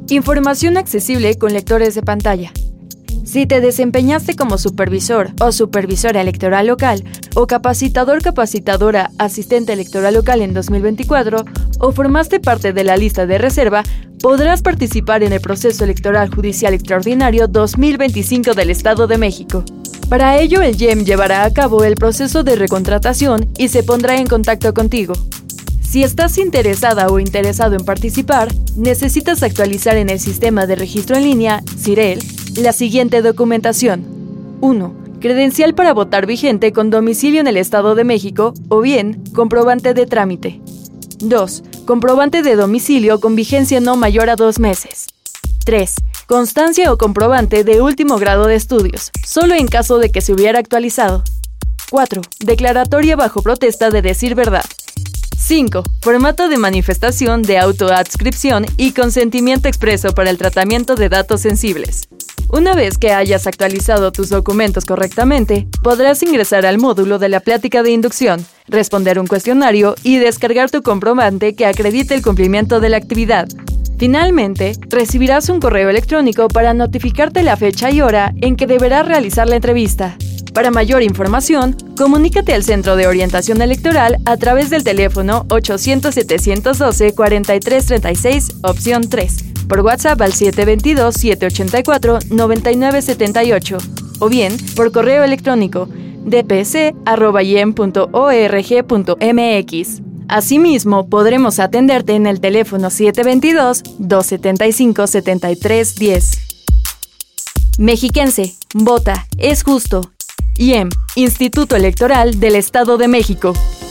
Información accesible con lectores de pantalla. Si te desempeñaste como supervisor o supervisora electoral local o capacitador/capacitadora asistente electoral local en 2024 o formaste parte de la lista de reserva, podrás participar en el proceso electoral judicial extraordinario 2025 del Estado de México. Para ello, el IEM llevará a cabo el proceso de recontratación y se pondrá en contacto contigo. Si estás interesada o interesado en participar, necesitas actualizar en el Sistema de Registro en Línea, SIREL, la siguiente documentación. 1. Credencial para votar vigente con domicilio en el Estado de México o bien comprobante de trámite. 2. Comprobante de domicilio con vigencia no mayor a 2 meses. 3. Constancia o comprobante de último grado de estudios, solo en caso de que se hubiera actualizado. 4. Declaratoria bajo protesta de decir verdad. 5. Formato de manifestación de autoadscripción y consentimiento expreso para el tratamiento de datos sensibles. Una vez que hayas actualizado tus documentos correctamente, podrás ingresar al módulo de la plática de inducción, responder un cuestionario y descargar tu comprobante que acredite el cumplimiento de la actividad. Finalmente, recibirás un correo electrónico para notificarte la fecha y hora en que deberás realizar la entrevista. Para mayor información, comunícate al Centro de Orientación Electoral a través del teléfono 800-712-4336, opción 3, por WhatsApp al 722-784-9978, o bien por correo electrónico dpc@iem.org.mx. Asimismo, podremos atenderte en el teléfono 722-275-7310. Mexiquense, vota, es justo. IEM, Instituto Electoral del Estado de México.